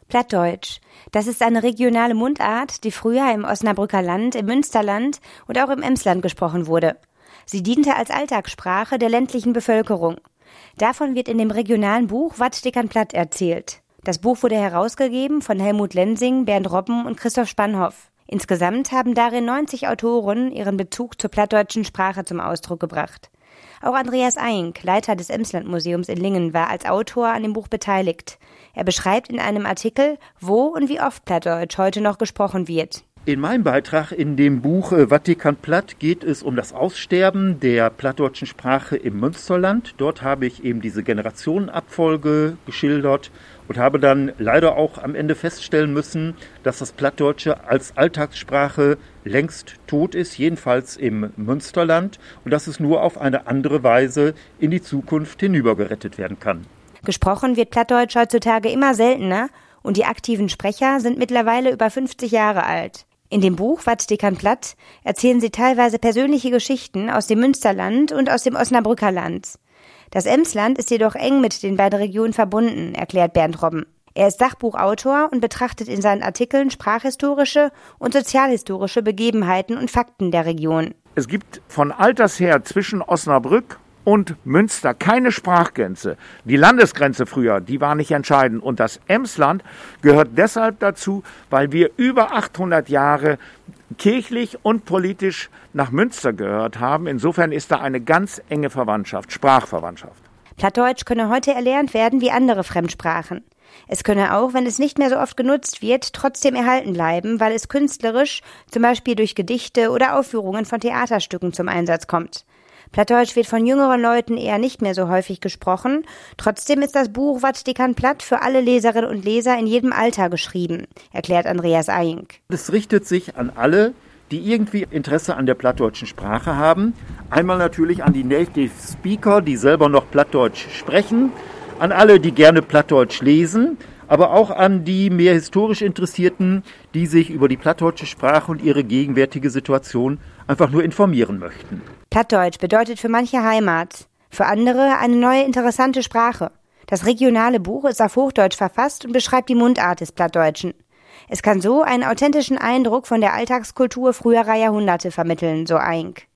Plattdeutsch. Das ist eine regionale Mundart, die früher im Osnabrücker Land, im Münsterland und auch im Emsland gesprochen wurde. Sie diente als Alltagssprache der ländlichen Bevölkerung. Davon wird in dem regionalen Buch Wat Dickern Platt erzählt. Das Buch wurde herausgegeben von Helmut Lensing, Bernd Robben und Christoph Spannhoff. Insgesamt haben darin 90 Autoren ihren Bezug zur plattdeutschen Sprache zum Ausdruck gebracht. Auch Andreas Eink, Leiter des Emsland-Museums in Lingen, war als Autor an dem Buch beteiligt. Er beschreibt in einem Artikel, wo und wie oft Plattdeutsch heute noch gesprochen wird. In meinem Beitrag in dem Buch Wat Dickern Platt geht es um das Aussterben der plattdeutschen Sprache im Münsterland. Dort habe ich eben diese Generationenabfolge geschildert und habe dann leider auch am Ende feststellen müssen, dass das Plattdeutsche als Alltagssprache längst tot ist, jedenfalls im Münsterland, und dass es nur auf eine andere Weise in die Zukunft hinübergerettet werden kann. Gesprochen wird Plattdeutsch heutzutage immer seltener und die aktiven Sprecher sind mittlerweile über 50 Jahre alt. In dem Buch Wat Dickern Platt erzählen sie teilweise persönliche Geschichten aus dem Münsterland und aus dem Osnabrücker Land. Das Emsland ist jedoch eng mit den beiden Regionen verbunden, erklärt Bernd Robben. Er ist Sachbuchautor und betrachtet in seinen Artikeln sprachhistorische und sozialhistorische Begebenheiten und Fakten der Region. Es gibt von alters her zwischen Osnabrück und Münster keine Sprachgrenze. Die Landesgrenze früher, die war nicht entscheidend. Und das Emsland gehört deshalb dazu, weil wir über 800 Jahre kirchlich und politisch nach Münster gehört haben. Insofern ist da eine ganz enge Verwandtschaft, Sprachverwandtschaft. Plattdeutsch könne heute erlernt werden wie andere Fremdsprachen. Es könne auch, wenn es nicht mehr so oft genutzt wird, trotzdem erhalten bleiben, weil es künstlerisch, zum Beispiel durch Gedichte oder Aufführungen von Theaterstücken zum Einsatz kommt. Plattdeutsch wird von jüngeren Leuten eher nicht mehr so häufig gesprochen. Trotzdem ist das Buch Wat Dickern Platt für alle Leserinnen und Leser in jedem Alter geschrieben, erklärt Andreas Eink. Es richtet sich an alle, die irgendwie Interesse an der plattdeutschen Sprache haben. Einmal natürlich an die Native Speaker, die selber noch Plattdeutsch sprechen, an alle, die gerne Plattdeutsch lesen, aber auch an die mehr historisch Interessierten, die sich über die plattdeutsche Sprache und ihre gegenwärtige Situation einfach nur informieren möchten. Plattdeutsch bedeutet für manche Heimat, für andere eine neue interessante Sprache. Das regionale Buch ist auf Hochdeutsch verfasst und beschreibt die Mundart des Plattdeutschen. Es kann so einen authentischen Eindruck von der Alltagskultur früherer Jahrhunderte vermitteln, so Eink.